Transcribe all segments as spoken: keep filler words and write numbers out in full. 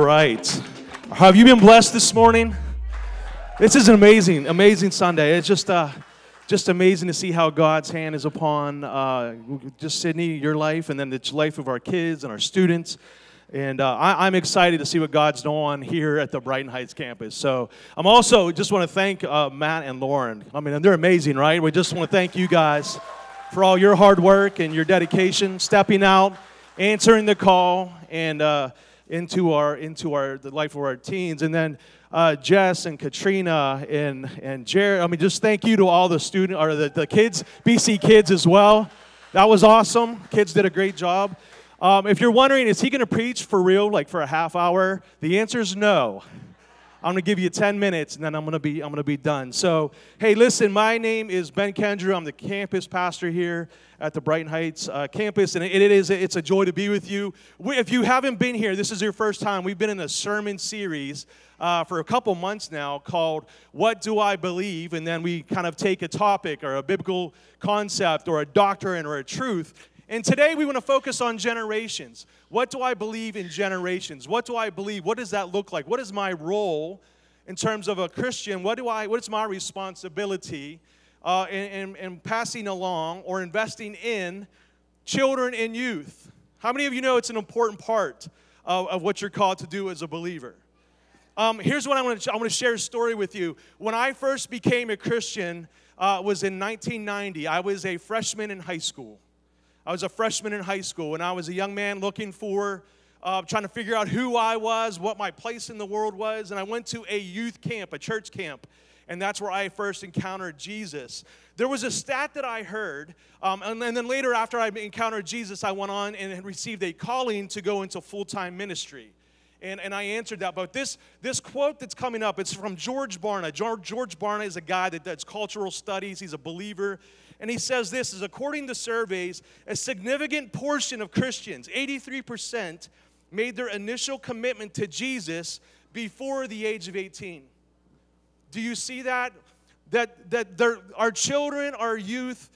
right. Have you been blessed this morning? This is an amazing, amazing Sunday. It's just uh, just amazing to see how God's hand is upon uh, just Sydney, your life, and then the life of our kids and our students. And uh, I, I'm excited to see what God's doing here at the Brighton Heights campus. So I'm also just want to thank uh, Matt and Lauren. I mean, they're amazing, right? We just want to thank you guys for all your hard work and your dedication, stepping out, answering the call, and uh, into our into our the life of our teens. And then uh, Jess and Katrina and and Jared. I mean, just thank you to all the student or the, the kids, B C kids as well. That was awesome. Kids did a great job. Um, if you're wondering, is he going to preach for real, like for a half hour? The answer is no. I'm going to give you ten minutes, and then I'm going to be I'm going to be done. So, hey, listen, my name is Ben Kendrew. I'm the campus pastor here at the Brighton Heights uh, campus, and it, it is it's a joy to be with you. We, if you haven't been here, this is your first time. We've been in a sermon series uh, for a couple months now called "What Do I Believe?" And then we kind of take a topic or a biblical concept or a doctrine or a truth. And today we want to focus on generations. What do I believe in generations? What do I believe? What does that look like? What is my role in terms of a Christian? What do I? What is my responsibility uh, in, in, in passing along or investing in children and youth? How many of you know it's an important part of, of what you're called to do as a believer? Um, here's what I want to I want to share a story with you. When I first became a Christian, uh, was in nineteen ninety. I was a freshman in high school. I was a freshman in high school, and I was a young man looking for, uh, trying to figure out who I was, what my place in the world was, and I went to a youth camp, a church camp, and that's where I first encountered Jesus. There was a stat that I heard, um, and, and then later after I encountered Jesus, I went on and received a calling to go into full-time ministry. And, and I answered that. But this, this quote that's coming up, it's from George Barna. George, George Barna is a guy that does cultural studies. He's a believer. And he says this, is according to surveys, a significant portion of Christians, eighty-three percent, made their initial commitment to Jesus before the age of eighteen. Do you see that? That, that there, our children, our youth,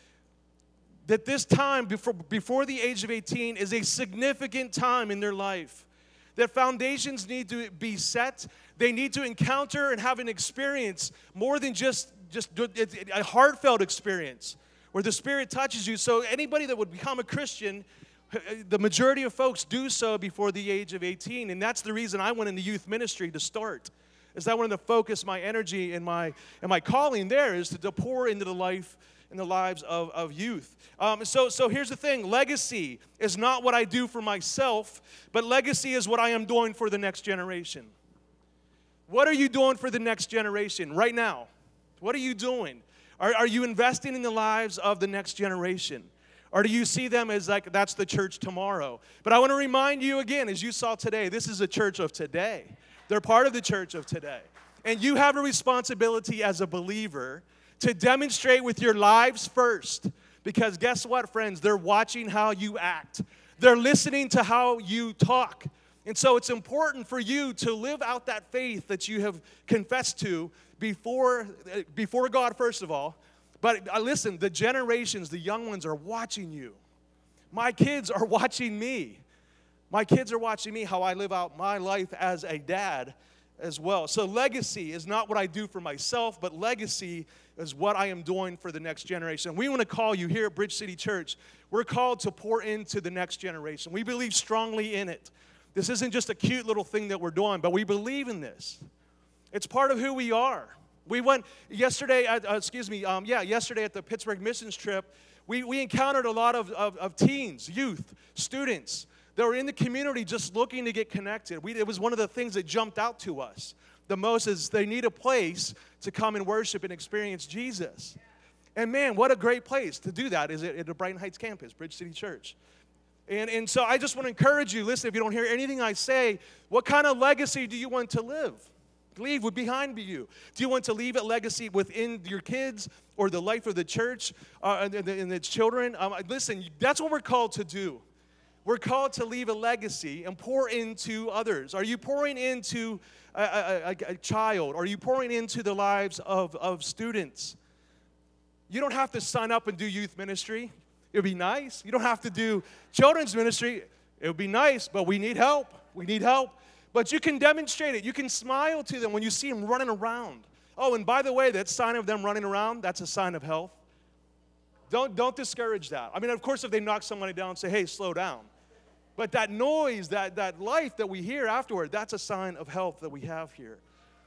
that this time before, before the age of eighteen is a significant time in their life. That foundations need to be set. They need to encounter and have an experience more than just, just a heartfelt experience where the Spirit touches you. So anybody that would become a Christian, the majority of folks do so before the age of eighteen. And that's the reason I went into youth ministry to start, is I wanted to focus my energy and my and my calling there is to, to pour into the life in the lives of, of youth. Um, so, so here's the thing. Legacy is not what I do for myself, but legacy is what I am doing for the next generation. What are you doing for the next generation right now? What are you doing? Are, are you investing in the lives of the next generation? Or do you see them as like, that's the church tomorrow? But I want to remind you again, as you saw today, this is a church of today. They're part of the church of today. And you have a responsibility as a believer to demonstrate with your lives first. Because guess what, friends? They're watching how you act. They're listening to how you talk. And so it's important for you to live out that faith that you have confessed to before, before God, first of all. But uh, listen, the generations, the young ones are watching you. My kids are watching me. My kids are watching me, how I live out my life as a dad as well. So legacy is not what I do for myself, but legacy is what I am doing for the next generation. We want to call you here at Bridge City Church. We're called to pour into the next generation. We believe strongly in it. This isn't just a cute little thing that we're doing, but we believe in this. It's part of who we are. We went yesterday, at, uh, excuse me, um, yeah, yesterday at the Pittsburgh missions trip, we, we encountered a lot of, of, of teens, youth, students that were in the community just looking to get connected. We, it was one of the things that jumped out to us the most is they need a place to come and worship and experience Jesus. And man, what a great place to do that is at the Brighton Heights campus, Bridge City Church. And, and so I just want to encourage you, listen, if you don't hear anything I say, what kind of legacy do you want to live? Leave behind you. Do you want to leave a legacy within your kids or the life of the church uh, and, and its children? Um, listen, that's what we're called to do. We're called to leave a legacy and pour into others. Are you pouring into a, a, a, a child? Are you pouring into the lives of, of students? You don't have to sign up and do youth ministry. It would be nice. You don't have to do children's ministry. It would be nice, but we need help. We need help. But you can demonstrate it. You can smile to them when you see them running around. Oh, and by the way, that sign of them running around, that's a sign of health. Don't, don't discourage that. I mean, of course, if they knock somebody down, say, hey, slow down. But that noise, that, that life that we hear afterward, that's a sign of health that we have here.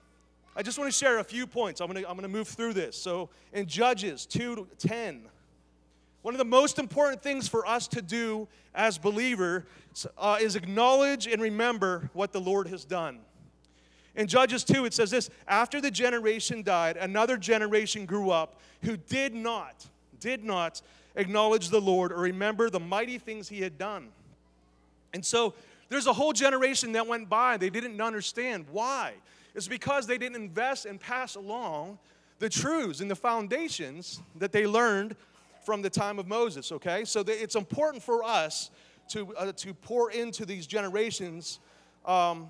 I just want to share a few points. I'm going to, I'm going to move through this. So in Judges two ten, one of the most important things for us to do as believers uh, is acknowledge and remember what the Lord has done. In Judges two, it says this, after the generation died, another generation grew up who did not, did not acknowledge the Lord or remember the mighty things he had done. And so there's a whole generation that went by. They didn't understand. Why? It's because they didn't invest and pass along the truths and the foundations that they learned from the time of Moses, okay? So it's important for us to, uh, to pour into these generations, um,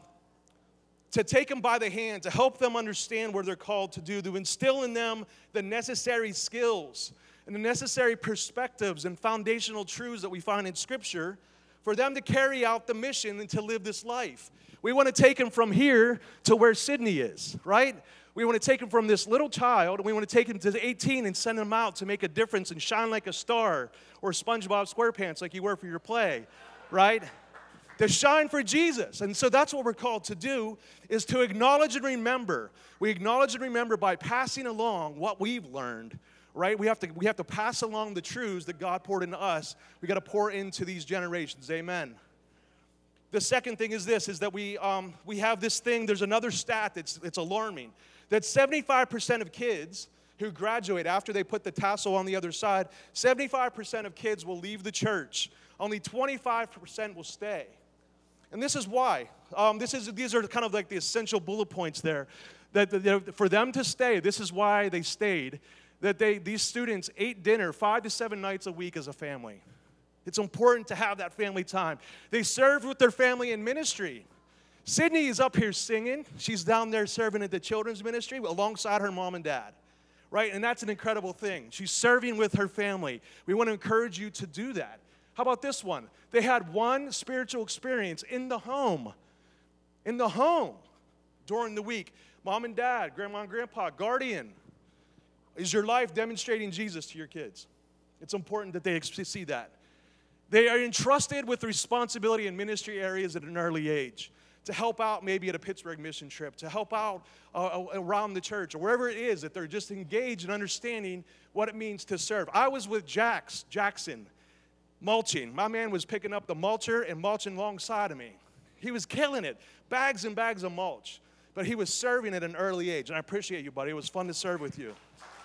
to take them by the hand, to help them understand what they're called to do, to instill in them the necessary skills and the necessary perspectives and foundational truths that we find in Scripture for them to carry out the mission and to live this life. We want to take them from here to where Sydney is, right? We want to take them from this little child, and we want to take them to eighteen and send them out to make a difference and shine like a star or SpongeBob SquarePants like you were for your play, right? To shine for Jesus. And so that's what we're called to do, is to acknowledge and remember. We acknowledge and remember by passing along what we've learned, right? We have to, we have to pass along the truths that God poured into us. We got to pour into these generations. Amen. The second thing is this, is that we, um, we have this thing, there's another stat that's it's alarming, that seventy-five percent of kids who graduate after they put the tassel on the other side, seventy-five percent of kids will leave the church. Only twenty-five percent will stay. And this is why. Um, this is, these are kind of like the essential bullet points there. That, that for them to stay, this is why they stayed, that they these students ate dinner five to seven nights a week as a family. It's important to have that family time. They served with their family in ministry. Sydney is up here singing. She's down there serving at the children's ministry alongside her mom and dad, right? And that's an incredible thing. She's serving with her family. We want to encourage you to do that. How about this one? They had one spiritual experience in the home. In the home during the week. Mom and dad, grandma and grandpa, guardian. Is your life demonstrating Jesus to your kids? It's important that they see that. They are entrusted with responsibility in ministry areas at an early age to help out maybe at a Pittsburgh mission trip, to help out uh, around the church, or wherever it is that they're just engaged in understanding what it means to serve. I was with Jax, Jackson, mulching. My man was picking up the mulcher and mulching alongside of me. He was killing it, bags and bags of mulch. But he was serving at an early age, and I appreciate you, buddy. It was fun to serve with you.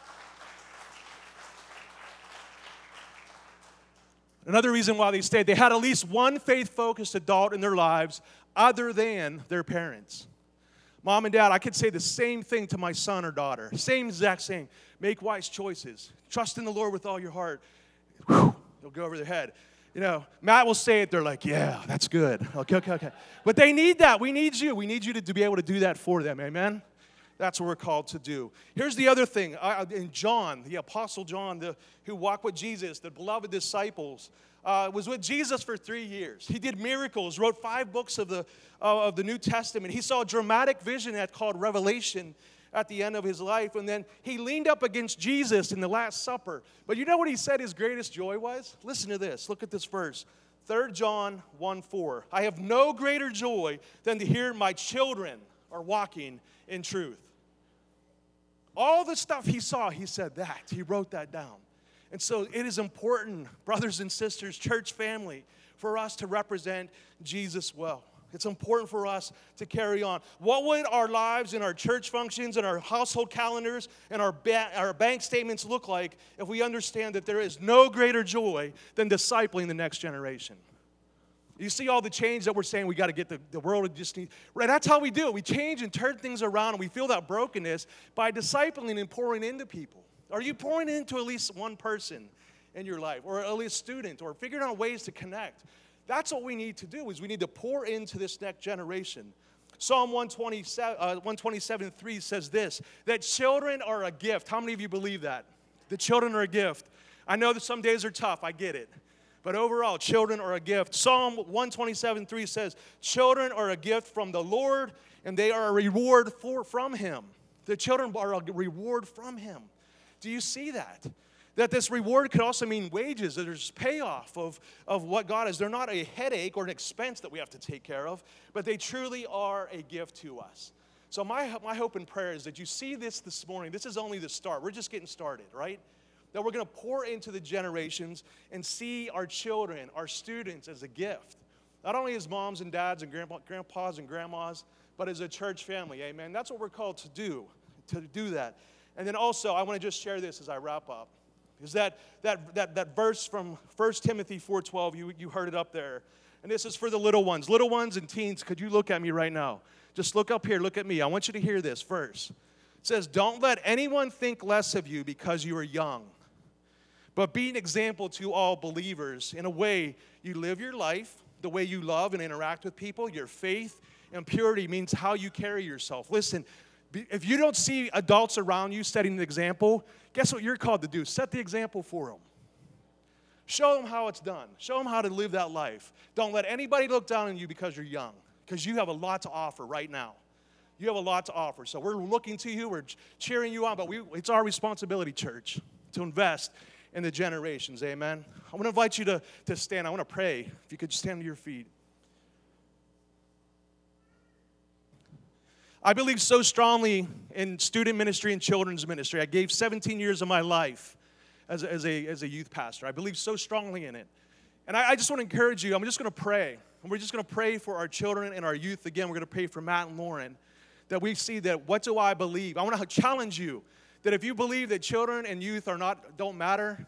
Another reason why they stayed, they had at least one faith-focused adult in their lives other than their parents. Mom and dad, I could say the same thing to my son or daughter. Same exact same. Make wise choices. Trust in the Lord with all your heart. Whew, it'll go over their head. You know, Matt will say it. They're like, yeah, that's good. Okay, okay, okay. But they need that. We need you. We need you to, to be able to do that for them. Amen? That's what we're called to do. Here's the other thing. Uh, in John, the Apostle John, the, who walked with Jesus, the beloved disciples, uh, was with Jesus for three years. He did miracles, wrote five books of the, uh, of the New Testament. He saw a dramatic vision that called Revelation at the end of his life. And then he leaned up against Jesus in the Last Supper. But you know what he said his greatest joy was? Listen to this. Look at this verse. Third John one four. I have no greater joy than to hear my children are walking in truth. All the stuff he saw, he said that. He wrote that down. And so it is important, brothers and sisters, church family, for us to represent Jesus well. It's important for us to carry on. What would our lives and our church functions and our household calendars and our, ba- our bank statements look like if we understand that there is no greater joy than discipling the next generation? You see all the change that we're saying we got to get the, the world to just need. Right, that's how we do it. We change and turn things around, and we feel that brokenness by discipling and pouring into people. Are you pouring into at least one person in your life, or at least a student, or figuring out ways to connect? That's what we need to do, is we need to pour into this next generation. Psalm one twenty-seven, uh, one twenty-seven three says this, that children are a gift. How many of you believe that? The children are a gift. I know that some days are tough. I get it. But overall, children are a gift. Psalm one twenty-seven three says, children are a gift from the Lord, and they are a reward for, from him. The children are a reward from him. Do you see that? That this reward could also mean wages. There's payoff of, of what God is. They're not a headache or an expense that we have to take care of, but they truly are a gift to us. So my, my hope and prayer is that you see this this morning. This is only the start. We're just getting started, right? That we're going to pour into the generations and see our children, our students as a gift. Not only as moms and dads and grandpa, grandpas and grandmas, but as a church family, amen? That's what we're called to do, to do that. And then also, I want to just share this as I wrap up. Is that, that, that, that verse from First Timothy four twelve, you, you heard it up there. And this is for the little ones. Little ones and teens, could you look at me right now? Just look up here, look at me. I want you to hear this verse. It says, don't let anyone think less of you because you are young, but be an example to all believers in a way you live your life, the way you love and interact with people. Your faith and purity means how you carry yourself. Listen, if you don't see adults around you setting an example, guess what you're called to do? Set the example for them. Show them how it's done. Show them how to live that life. Don't let anybody look down on you because you're young, because you have a lot to offer right now. You have a lot to offer. So we're looking to you. We're cheering you on, but we, it's our responsibility, church, to invest in the generations, amen? I want to invite you to, to stand. I want to pray. If you could stand to your feet. I believe so strongly in student ministry and children's ministry. I gave seventeen years of my life as a, as a, as a youth pastor. I believe so strongly in it. And I, I just want to encourage you. I'm just going to pray. And we're just going to pray for our children and our youth. Again, we're going to pray for Matt and Lauren. That we see that, what do I believe? I want to challenge you. That if you believe that children and youth are not, don't matter,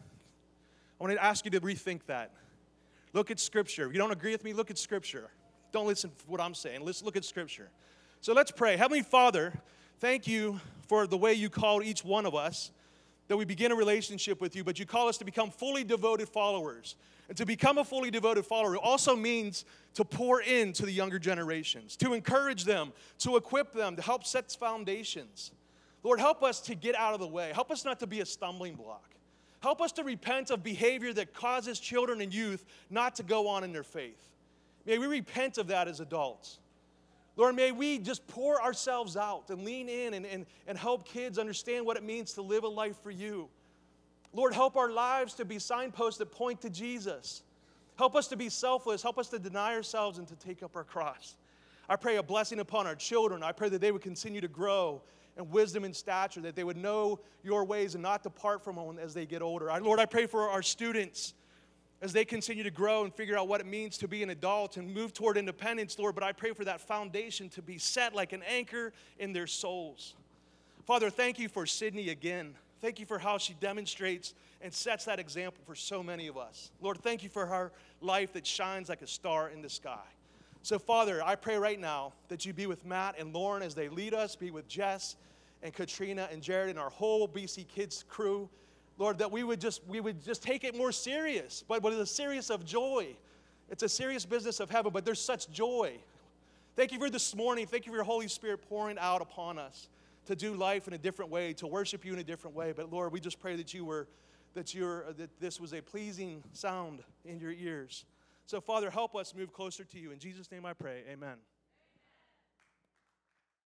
I want to ask you to rethink that. Look at Scripture. If you don't agree with me, look at Scripture. Don't listen to what I'm saying. Let's look at Scripture. So let's pray. Heavenly Father, thank you for the way you called each one of us, that we begin a relationship with you, but you call us to become fully devoted followers. And to become a fully devoted follower also means to pour into the younger generations, to encourage them, to equip them, to help set foundations. Lord, help us to get out of the way. Help us not to be a stumbling block. Help us to repent of behavior that causes children and youth not to go on in their faith. May we repent of that as adults. Lord, may we just pour ourselves out and lean in and, and, and help kids understand what it means to live a life for you. Lord, help our lives to be signposts that point to Jesus. Help us to be selfless. Help us to deny ourselves and to take up our cross. I pray a blessing upon our children. I pray that they would continue to grow in wisdom and stature, that they would know your ways and not depart from them as they get older. I, Lord, I pray for our students as they continue to grow and figure out what it means to be an adult and move toward independence, Lord. But I pray for that foundation to be set like an anchor in their souls. Father, thank you for Sydney again. Thank you for how she demonstrates and sets that example for so many of us. Lord, thank you for her life that shines like a star in the sky. So, Father, I pray right now that you be with Matt and Lauren as they lead us, be with Jess and Katrina and Jared and our whole B C Kids crew. Lord, that we would just we would just take it more serious, but with a serious of joy. It's a serious business of heaven, but there's such joy. Thank you for this morning. Thank you for your Holy Spirit pouring out upon us to do life in a different way, to worship you in a different way. But Lord, we just pray that you were that you're that this was a pleasing sound in your ears. So, Father, help us move closer to you. In Jesus' name I pray, amen.